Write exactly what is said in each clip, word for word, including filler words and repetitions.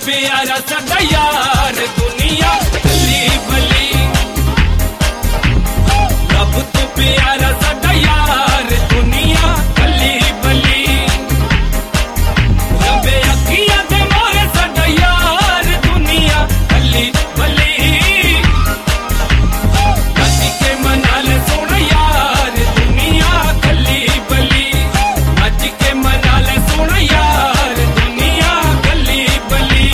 प्यारा साडा यार दुनिया कली बली, रब तो प्यारा साडा यार दुनिया कली बली, रबे अखियां ते मोरे साडा यार दुनिया कली बली, नच के मना ले सोना यार दुनिया कली बली, नच के मना ले सोना यार दुनिया कली बली।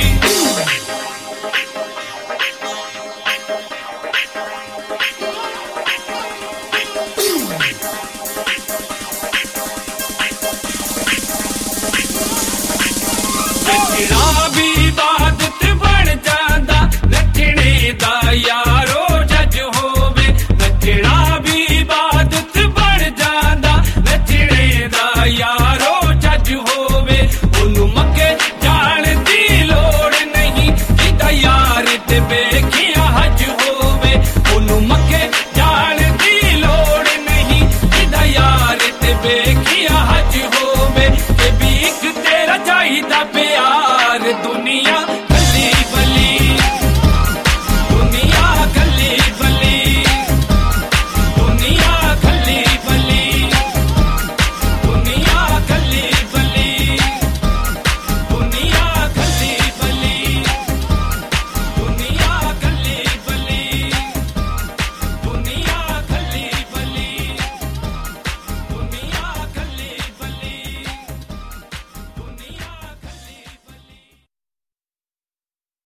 रखना भी इबादत बन जांदा, रखने दा यारो जज होवे, रखना भी इबादत बन जांदा, रखने दा यारो जज होवे, ओनू मक्के जाण दी लोड़ नहीं, जिदा यार ते बेखिया हज होवे, ओनू मक्के जाण दी लोड़ नहीं, जिदा यार ते बेखिया